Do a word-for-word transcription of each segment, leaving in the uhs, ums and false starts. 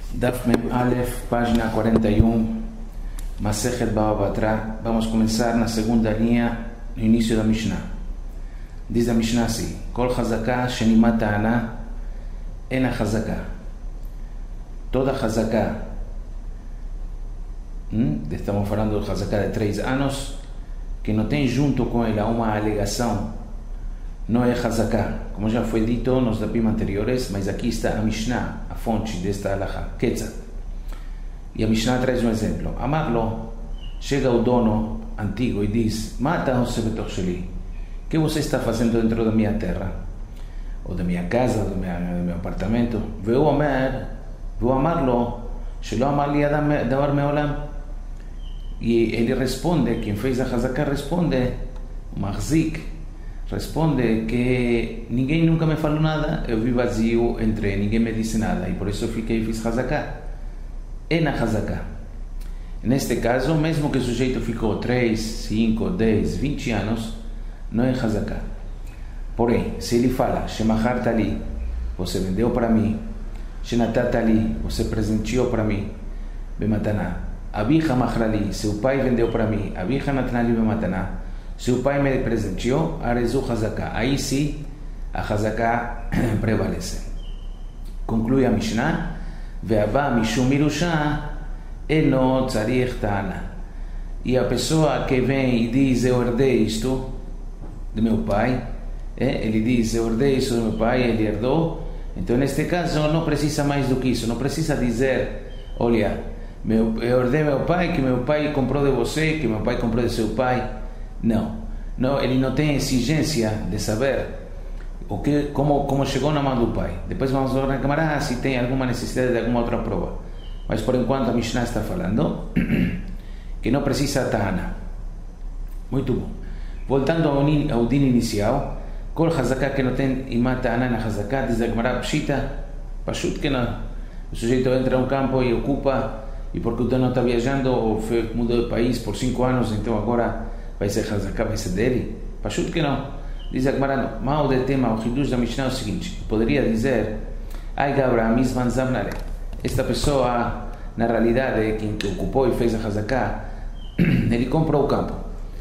Daf Mem Aleph, página quarenta e um, Masechet Baba Batra. Vamos começar na segunda linha, no início da Mishnah. Diz a Mishnah assim: Kol Chazaká Shenimat Ta'ana Ena Chazaká. Toda Chazaká, hum? estamos falando de Chazaká de três anos, que não tem junto com ela uma alegação, não é Chazaká, como já foi dito nos dapim anteriores, mas aqui está a Mishnah, a fonte desta alahá, Ketzat. E a Mishnah traz um exemplo. Amarlo, chega o dono antigo e diz: Mata o sebetoch sheli, o que você está fazendo dentro da minha terra, ou da minha casa, ou do meu, do meu apartamento? Veu Omer, vou amarlo, shelo amar li adam davar meolam. E ele responde, quem fez a Chazaká responde, o Mahzik responde que ninguém nunca me falou nada, eu vi vazio, entrei, ninguém me disse nada, e por isso eu fiquei e fiz Chazaká. É na Chazaká. Neste caso, mesmo que o sujeito ficou três, cinco, dez, vinte anos, não é Chazaká. Porém, se ele fala, Shemachar Tali, você vendeu para mim, Shenatat Tali, você presenteou para mim, Bemataná, Abicha Machrali, seu pai vendeu para mim, Abicha Natnali Bemataná, seu pai me presenteou, Arezu Chazaká. Aí sim, a Chazaká prevalece. Conclui a Mishnah, Ve'abá Mishum Mirusha, Elo Tzarich Ta'ana. E a pessoa que vem e diz: eu herdei isto do meu pai, é? ele diz: eu herdei isto do meu pai, ele herdou. Então, neste caso, não precisa mais do que isso. Não precisa dizer: olha, meu, eu herdei meu pai, que meu pai comprou de você, que meu pai comprou de seu pai. Não, não, ele não tem exigência de saber o que, como, como chegou na mão do pai. Depois vamos ver na Gemara se tem alguma necessidade de alguma outra prova. Mas por enquanto a Mishnah está falando que não precisa Ta'ana. Muito bom. Voltando ao, ao din inicial, Kol Chazaká que não tem Imat Ta'ana na Chazaká, diz a Gemara Pshita, Pashut que não. O sujeito entra a um campo e ocupa, e porque o dono está viajando ou foi, mudou de país por cinco anos, então agora vai ser Chazaká, vai ser dele? Pashut que não. Diz a Gemara, mal de tema, o Hidush da Mishnah é o seguinte: poderia dizer, Ai Gabra, Mizvan Zavnare, esta pessoa, na realidade, quem ocupou e fez a Chazaká, ele comprou o campo,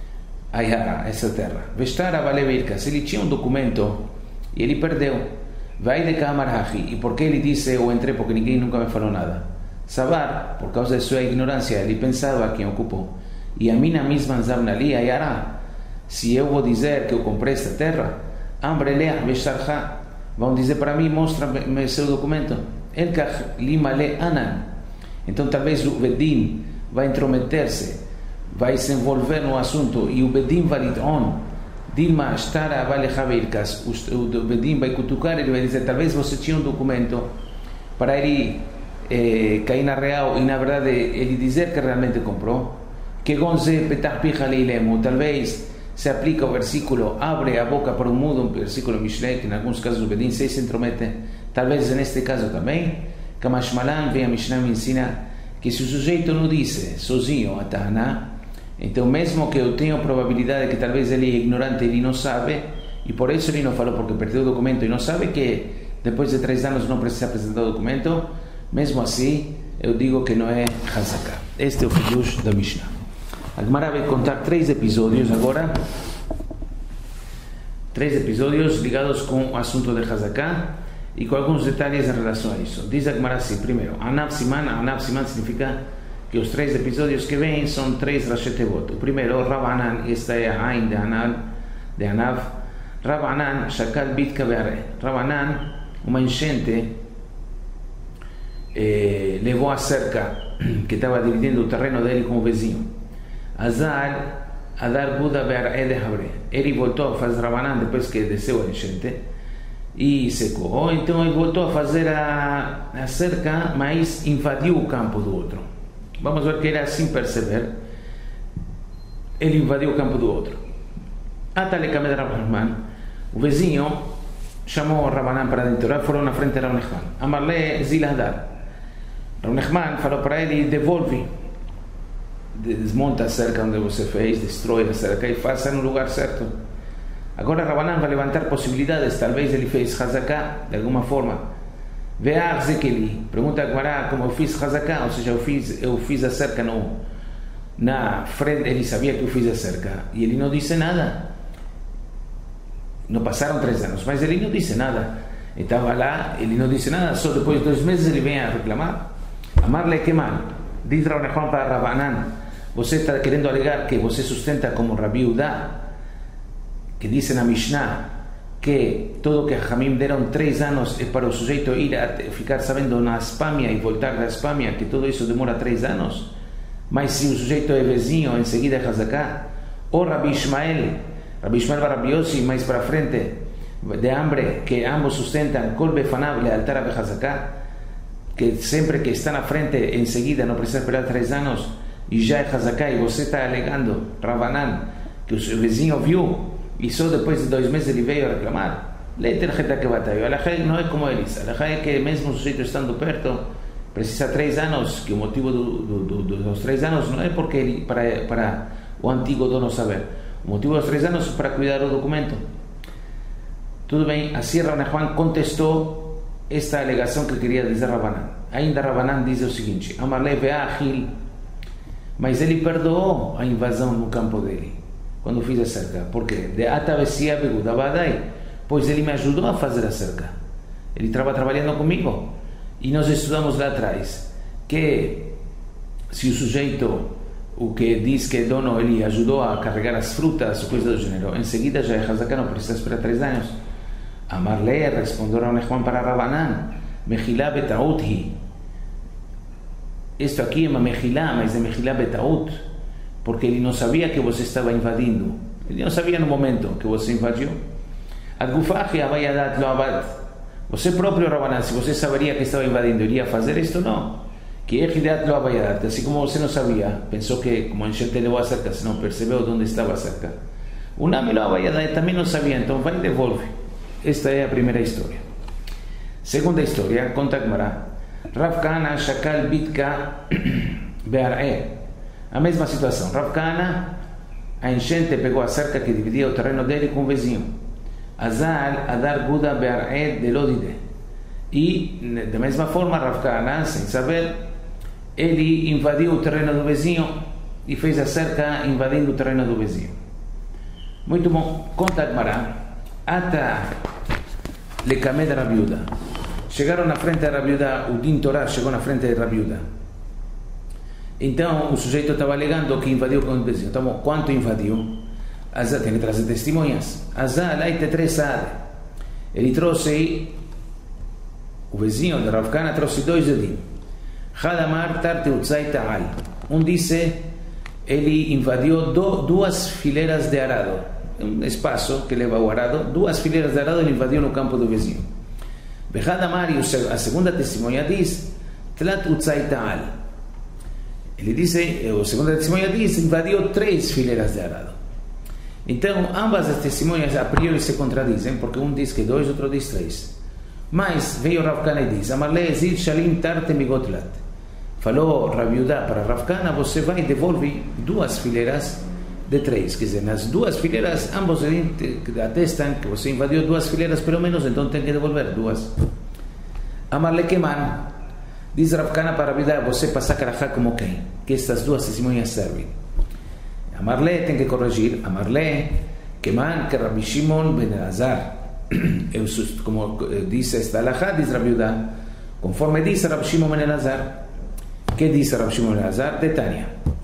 Ayara, essa terra. Vestara Valevirka, se ele tinha um documento e ele perdeu, vai de Kamarahi, e porque ele disse, eu entrei porque ninguém nunca me falou nada? Sabar, por causa de sua ignorância, ele pensava quem ocupou. E a mina Mizvan Zavnali, Ayara, se eu vou dizer que eu comprei esta terra, Ambrelea Vestarha, vão dizer para mim: mostra-me seu documento. Elkach Limale Anan. Então talvez o Bedim vai intrometer-se, vai se envolver no assunto, e o Bedim vai dizer: Dilma Stara Vale Havirkas. O Bedim vai cutucar, ele vai dizer: talvez você tinha um documento para ele eh, cair na real, e na verdade ele dizer que realmente comprou. Que Gonze Petach Picha Leilemu, talvez se aplica o versículo, abre a boca para o mudo, um versículo Mishlei, que em alguns casos o Bedim se intromete, talvez neste caso também. Kamashmalan, vem a Mishnah me ensina que se o sujeito não disse sozinho a Ta'ana, então mesmo que eu tenha a probabilidade que talvez ele é ignorante, ele não sabe, e por isso ele não falou porque perdeu o documento e não sabe que depois de três anos não precisa apresentar o documento, mesmo assim eu digo que não é Chazaká. Este é o Hidush da Mishnah. A Gemara vai contar três episódios agora, três episódios ligados com o assunto de Chazaká e com alguns detalhes em relação a isso. Diz a Gemara assim: primeiro, Anav Siman. Anav Siman significa que os três episódios que vêm são três Rashi Tevot. O primeiro, Rabanan, esta é a Ain de Anav, de Anav. Rabanan, Shakal Bitka Beare. Rabanan, uma enchente, eh, levou a cerca que estava dividindo o terreno dele com o vizinho. Azar, Adar Buda Be'ar'e de Habre. Ele voltou a fazer Rabanan depois que desceu a enchente e secou. Então ele voltou a fazer a, a cerca, mas invadiu o campo do outro. Vamos ver que era sem perceber. Ele invadiu o campo do outro. Atale Kamed Rav, o vizinho chamou o Rabanan para dentro. Eles foram na frente de Rav Nechman. Amarle Ziladar. Rav Nechman falou para ele: devolve, desmonta a cerca onde você fez, destrói a cerca e faça no lugar certo. Agora Rabanan vai levantar possibilidades, talvez ele fez Chazaká de alguma forma, Ve'ach zekeli. Pergunta a Gemara como eu fiz Hazaká, ou seja, eu fiz, eu fiz a cerca no, na frente, ele sabia que eu fiz a cerca, e ele não disse nada. Não passaram três anos, mas ele não disse nada. Estava lá, ele não disse nada, só depois de dois meses ele vem a reclamar. Amar-lhe que mal. Diz Rav Nachman para Rabanan, você está querendo alegar que você sustenta como Rabi Udá, que diz na Mishnah que todo que Jamim deram três anos é para o sujeito ir a ficar sabendo na Espâmia e voltar da Espâmia, que tudo isso demora três anos. Mas se o sujeito é vizinho, em seguida é Hazaká. Ou Rabi Ishmael, Rabi Ishmael vai Rabi Yossi, mais para frente, de hambre, que ambos sustentam Kol Befanav lealtar a Hazaká, que sempre que está na frente, em seguida, não precisa esperar três anos, e já é Hazaká, e você está alegando, Rabanan, que o seu vizinho viu, e só depois de dois meses ele veio a reclamar. Leiter Geta que bateu. Alajá não é como eles. Alajá é que mesmo o sujeito estando perto, precisa três anos, que o motivo do, do, do, dos três anos não é porque ele, para, para o antigo dono saber. O motivo dos três anos é para cuidar do documento. Tudo bem, assim Rav Nachman contestou esta alegação que queria dizer Rabanan. Ainda Rabanan diz o seguinte: Amarle ve'achil, mas ele perdoou a invasão no campo dele quando fiz a cerca. Por quê? De atavesia begudabadai, pois ele me ajudou a fazer a cerca. Ele estava trabalhando comigo. E nós estudamos lá atrás que se o sujeito, o que diz que é dono, ele ajudou a carregar as frutas, coisa do gênero, em seguida já é Hazaká, não precisa esperar três anos. Amarle respondeu Rav Nachman para Rabanan, Mechilá betaut hi. Isto aqui é uma mechilá, mas é mechilá betaut, porque ele não sabia que você estava invadindo. Ele não sabia no momento que você invadiu. Adgufachi avayadat lo abad. Você próprio, Rabanan, se você saberia que estava invadindo, iria fazer isto? Não. Que echidat lo avayadat. Assim como você não sabia, pensou que, como a gente levou a cerca, se não percebeu onde estava a cerca. O nome lo avayadat também não sabia, então vai e devolve. Esta é a primeira história. Segunda história, conta a Gemara. Rav Kahana shakal bitka be'ar'e. A mesma situação. Rav Kahana, a enchente pegou a cerca que dividia o terreno dele com o vizinho. Azal adar guda be'ar'e de lodide. E, da mesma forma, Rav Kahana, sem saber, ele invadiu o terreno do vizinho e fez a cerca invadindo o terreno do vizinho. Muito bom. Conta a Gemara. Ata lecamed Rabi Uda. Chegaram na frente de Rabi Uda, o Din Torah chegou na frente de Rabi Uda. Então o sujeito estava alegando que invadiu com o vizinho. Então, quanto invadiu? Azá tem que trazer testemunhas. Azá, lá te três. Ele trouxe, o vizinho de Rav Kahana trouxe dois edim. Hadamar tarte utzai ta'al. Um disse, ele invadiu do, duas fileiras de arado. Um espaço que leva o arado, duas fileiras de arado ele invadiu no campo do vizinho. Behadamar, e a segunda testemunha diz, tlat utzai ta'al. Ele disse, a segunda testemunha diz, invadiu três fileiras de arado. Então, ambas as testemunhas a priori se contradizem, porque um diz que dois, outro diz três. Mas veio Rav Kahana e diz, Amarle zil shalim tarte migotlat. Falou Rabi Uda para Rav Kahana, você vai e devolve duas fileiras de três. Quer dizer, nas duas fileiras, ambos atestam que você invadiu duas fileiras pelo menos, então tem que devolver duas. Amarle keman. Diz Rav Kahana para Rabi Uda, você passa a carajá como quem? Que estas duas testemunhas servem. Amarle tem que corrigir. Amarle keman que Rabi Shimon ben Elazar. Como diz esta alajá, diz Rabi Uda, conforme diz Rabi Shimon ben Elazar. Que diz Rabi Shimon ben Elazar? De Tanya.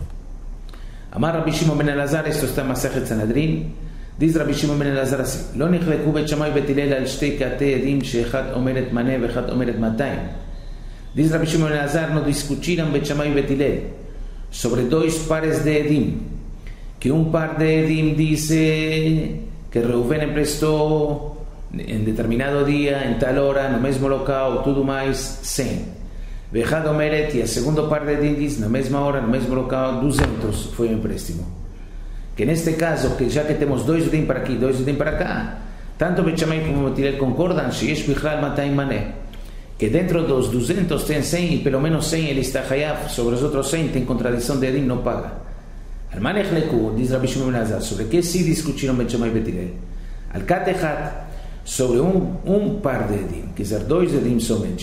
Amar Rabi Shimon ben Elazar, esto está en Masechet Sanedrin. Diz Rabi Shimon ben Elazar así: Lo nichlekú bet Shammai bet Hillel al shtei katei edim sheechad omeret maneh veechad omeret matayim. Diz Rabi Shimon ben Elazar, no discutiram bet Shammai bet Hillel sobre dois pares de edim, que um par de edim dice que Reuven emprestou em determinado dia, em tal hora, no mesmo local, tudo mais, cem. Veechad omeret, e a segundo par de edim diz, na mesma hora, no mesmo local, duzentos foi o empréstimo. Que neste caso, que já que temos dois edim para aqui, dois edim para cá, tanto Bet Shammai como Bet Hillel concordam, sheyesh bichlal matayim maneh, que dentro dos duzentos tem cem e pelo menos cem ele está hayav, sobre os outros cem tem contradição de edim, não paga. Al manech leku, diz Rabi Shimon ben Elazar, sobre que se discutiram Bet Shammai e Bet Hillel? Al katechat, sobre um, um par de edim, quer dizer, dois edim somente.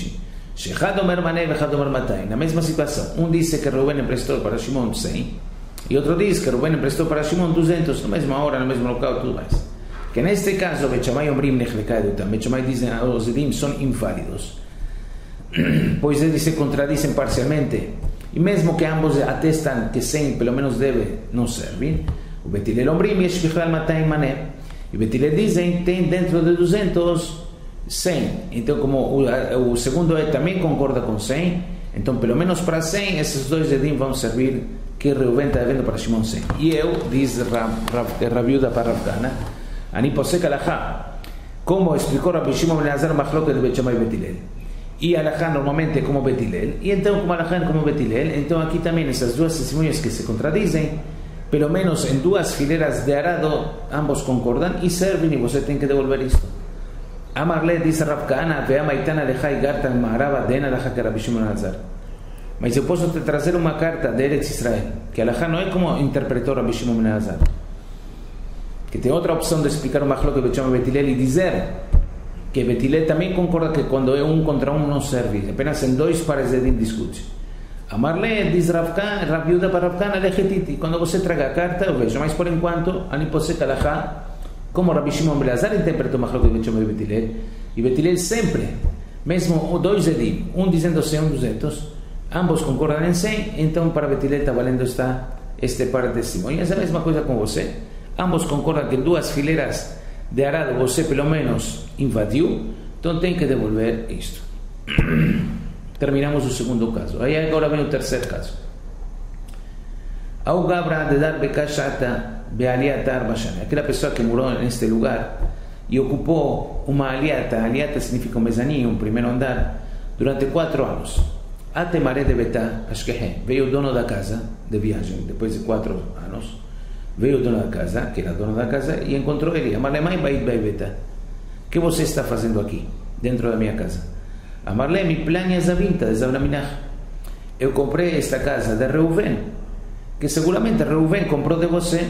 Na mesma situação, um disse que Reuben emprestou para Shimon cem e outro diz que Reuben emprestou para Shimon duzentos, na mesma hora, no mesmo local, tudo mais. Que neste caso, Bet Shammai Omrim Nechleka Edutam, Bet Shammai dizem que os Edim são inválidos, pois eles se contradizem parcialmente, e mesmo que ambos atestam que cem pelo menos deve, não serve. O Bet Hillel Omrim Yesh Bichlal Matayim Maneh, e Bet Hillel dizem tem dentro de duzentos cem. Então, como o, o segundo é também concorda com cem, então pelo menos para cem esses dois Edim vão servir, que Reuven está devendo para Shimon cem. E eu, diz Rabi Yehuda para Rav Kahana, Ani posek alachá, como explicou Rabbi Shimon ben Elazar Machloket de Bet Shammai e Bet Hillel. E alachá normalmente é como Bet Hillel, e então como alachá é como Bet Hillel, então aqui também essas duas testemunhas que se contradizem, pelo menos em duas fileiras de arado, ambos concordam e servem, e você tem que devolver isto. Amarle diz Rav Kahana, ve'amaitana lechai gartan ma'arava den alachá que Rabbi Shimon ben Elazar. Mas eu posso te trazer uma carta de Eretz Israel, que alachá não é como interpretou Rabbi Shimon ben Elazar, que tem outra opção de explicar o Machloket Bet Shammai e Bet Hillel e dizer que Bet Hillel também concorda que quando é um contra um não serve, apenas em dois pares de Edim discute. Amarle diz Rav Yehuda para Rav Kahana lechetiti, quando você traga a carta eu vejo, mas por enquanto Ani posek alachá, como Rabbi Shimon ben Elazar interpretou o Machloket Bet Shammai e Bet Hillel, e Bet Hillel sempre, mesmo dois Edim, um dizendo cem, um duzentos, ambos concordam em cem, então para Bet Hillel está valendo esta, este par de testemunhas. É a mesma coisa com você, ambos concordam que duas fileiras de arado você pelo menos invadiu, então tem que devolver isto. Terminamos o segundo caso. Aí agora vem o terceiro caso. Au Gabra de dar bekashata bealiata arbashana, aquela pessoa que morou neste lugar e ocupou uma aliata, aliata significa um mezaninho, um primeiro andar, durante quatro anos. Até Maré de Betá, Ashkehe, veio o dono da casa de viagem, depois de quatro anos, veio o dono da casa, que era dono da casa, e encontrou ele. Amarlemai bait baibeta. O que você está fazendo aqui, dentro da minha casa? Amarle mi plania zavinta de Zavnaminach. Eu comprei esta casa de Reuven, que seguramente Reuven comprou de você.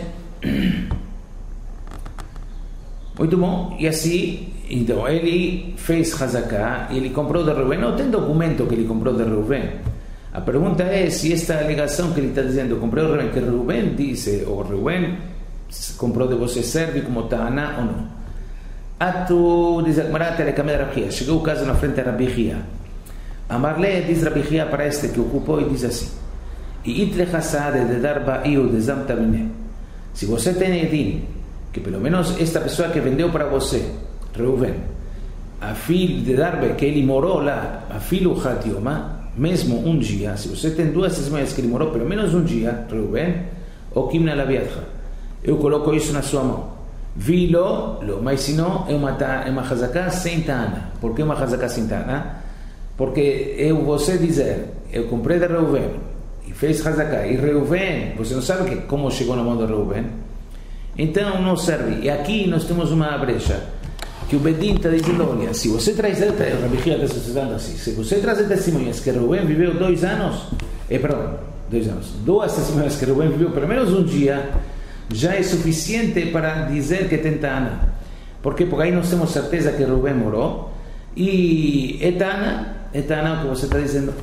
Muito bom. E assim, então ele fez Hazaká, e ele comprou de Reuven. Não tem documento que ele comprou de Reuven. A pergunta é se esta alegação que ele está dizendo, comprou de Reuven, que Reuven disse, ou Reuven comprou de você, serve como Ta'aná ou não. Ato, diz a Gemara, Telecamé de Rabi Hia. Chegou o caso na frente de Rabi Hia. Amarle diz Rabi Hia para este que ocupou e diz assim: E itle hasade de dar ba'iu de zamtamine. Se você tem edim, que pelo menos esta pessoa que vendeu para você, Reuven, a fim de dar que ele morou lá, a filho hatioma, mesmo um dia, se você tem duas testemunhas que ele morou pelo menos um dia, Reuven, o kimna laviatcha, eu coloco isso na sua mão. Vi-lo, lo, mas se não, é uma, é uma hazaká sem ta'ana. Por que uma hazaká sem ta'ana? Porque eu, você dizer, eu comprei de Reuven, e fez hazaká, e Reuven, você não sabe que, como chegou na mão de Reuven, então não serve. E aqui nós temos uma brecha, que o Bedin está dizendo, olha, se você traz, Rabi Hia está estudando assim, se você traz testemunhas que Reuven viveu dois anos, é, perdão, dois anos, duas testemunhas que Reuven viveu pelo menos um dia, já é suficiente para dizer que tem Ta'ana. Por quê? Porque aí nós temos certeza que Reuven morou, e é Ta'ana, é Ta'ana o que você está dizendo.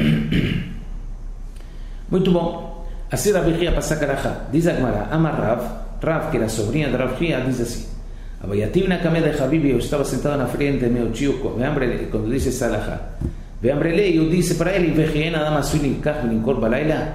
Muito bom. Assim Rabi Hia passa Karachá. Diz a Gemara, Amar Rav, Rav, que era sobrinha de Rabi Hia, diz assim: Abayativ na cama de Habibi, eu estava sentado na frente de meu tio, quando disse essa alahá. Veambrele, eu disse para ele, Vejiena dama suilim kach velinkor balaila.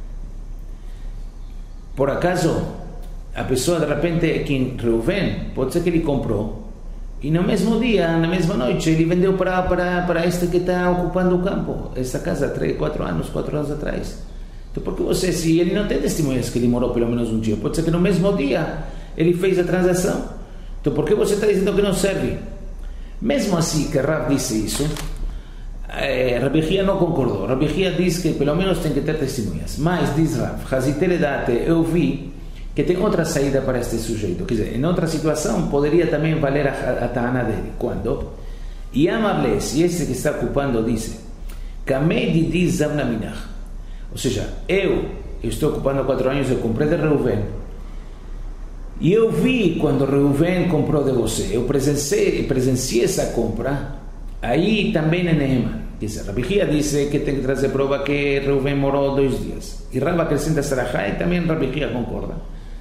Por acaso, a pessoa de repente, quem Reuven, pode ser que ele comprou, e no mesmo dia, na mesma noite, ele vendeu para, para, para este que está ocupando o campo, esta casa, três, quatro anos, quatro anos atrás. Então, por que você, se ele não tem testemunhas que ele morou pelo menos um dia, pode ser que no mesmo dia ele fez a transação. Então, por que você está dizendo que não serve? Mesmo assim que Rav disse isso, eh, Rabi Hia não concordou. Rabi Hia diz que pelo menos tem que ter testemunhas. Mas, diz Rav, Haziteledate, eu vi que tem outra saída para este sujeito. Quer dizer, em outra situação, poderia também valer a, a ta'ana dele. Quando? E amarle, se esse que está ocupando disse, Kamedi diz Zavnaminach. Ou seja, eu, eu estou ocupando quatro anos, eu comprei de Reuven, e eu vi quando Reuven comprou de você, eu presenciei, presenciei essa compra, aí também é Neeman. Dice, Rabbi Hia dice que tem que trazer prova que Reuven morou dois dias. E Rava acrescenta Sarajá e também Rabbi Hia concorda.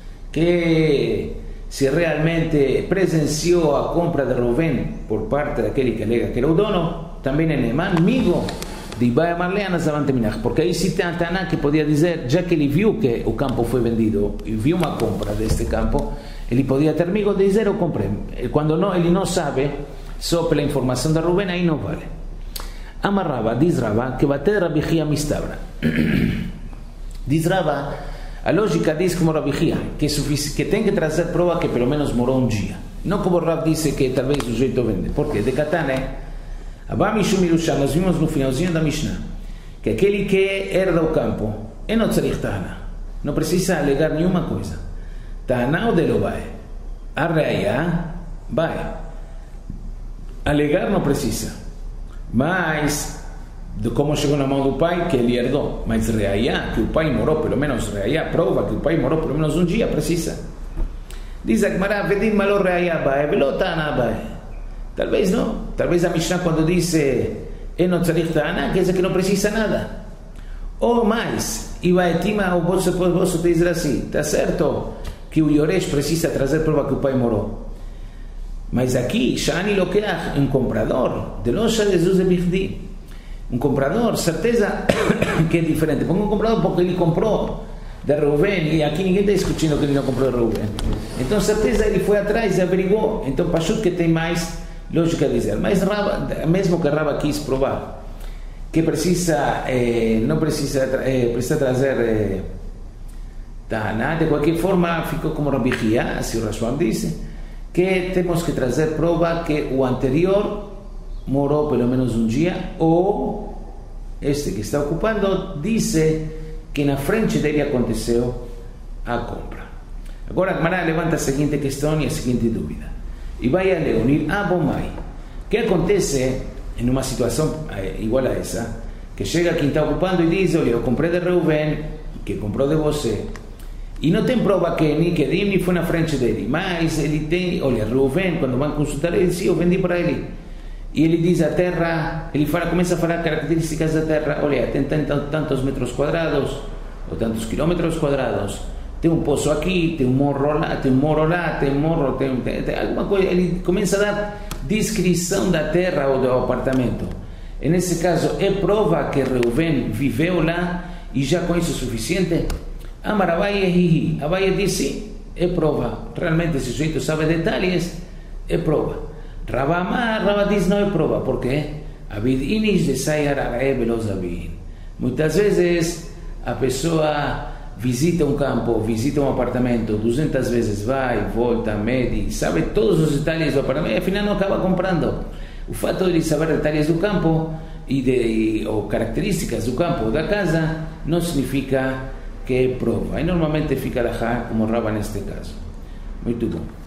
Que se realmente presenciou a compra de Reuven por parte daquele que alega que era o dono, também é Neman, amigo de Ibai Marleana Zavante Minach. Porque aí se tem a Taná que podia dizer, já que ele viu que o campo foi vendido e viu uma compra deste campo, ele podia ter amigo de dizer, eu comprei. Quando não, ele não sabe, só pela informação da Reuven, aí não vale. Amarrava, diz Rava, que bater Rabbi Hia mistabra. Diz Rava, a lógica diz como Rabbi Hia, que, que tem que trazer prova que pelo menos morou um dia. Não como Rav disse que talvez o jeito vende. Por quê? De Katane, Abba Mishum Yerusha, nós vimos no finalzinho da Mishnah, que aquele que herda o campo, é não tzarich tahana, não precisa alegar nenhuma coisa. Tahana ou delo vai? A reaya vai. Alegar não precisa. Mas, de como chegou na mão do pai, que ele herdou. Mas reaya, que o pai morou pelo menos, reaya, prova que o pai morou pelo menos um dia, precisa. Diz a Gemara, vedim malo reaya vai, velo tahana vai. Talvez não. Talvez a Mishnah quando disse Eno tzarich ta'ana, quer dizer que não precisa nada. Ou mais, Ibaetima, ou você pode dizer assim, está certo que o Yoresh precisa trazer prova que o pai morou. Mas aqui, Shani Lokeach, um comprador, de loja de Jesus de Bichdi, um comprador, certeza que é diferente. Porque um comprador, porque ele comprou de Reuven, e aqui ninguém está discutindo que ele não comprou de Reuven. Então, certeza ele foi atrás e averiguou. Então, Pashut que tem mais lógica de dizer. Mas Rava, mesmo que Rava quis provar que precisa, eh, não precisa, eh, precisa trazer eh, Tahaná, de qualquer forma, ficou como Rabbi Hia, assim o Rashbam disse, que temos que trazer prova que o anterior morou pelo menos um dia, ou este que está ocupando disse que na frente dele aconteceu a compra. Agora a Gemara levanta a seguinte questão e a seguinte dúvida. E vai a Leonir, ah, bom, mãe, o que acontece em uma situação igual a essa, que chega quem está ocupando e diz, olha, eu comprei de Reuven, que comprou de você, e não tem prova que nem que Dimni foi na frente dele, mas ele tem, olha, Reuven, quando vão consultar, ele diz, eu vendi para ele. E ele diz a terra, ele fala, começa a falar características da terra, olha, tem tantos metros quadrados, ou tantos quilômetros quadrados, tem um poço aqui, tem um morro lá, tem um morro lá, tem um morro, tem, tem, tem alguma coisa, ele começa a dar descrição da terra ou do apartamento. E nesse caso, é prova que Reuven viveu lá e já com isso é suficiente? Amar Abaye hihi. Abaye disse, é prova. Realmente, esse sujeito sabe detalhes, é prova. Rava Amar, Rava diz, não é prova. Por quê? Abid inish de sayar arae velozabin. Muitas vezes, a pessoa visita um campo, visita um apartamento, duzentas vezes vai, volta, mede, sabe todos os detalhes do apartamento e afinal não acaba comprando. O fato de ele saber detalhes do campo e de, ou características do campo ou da casa não significa que é prova. E normalmente fica lá como Rava neste caso. Muito bom.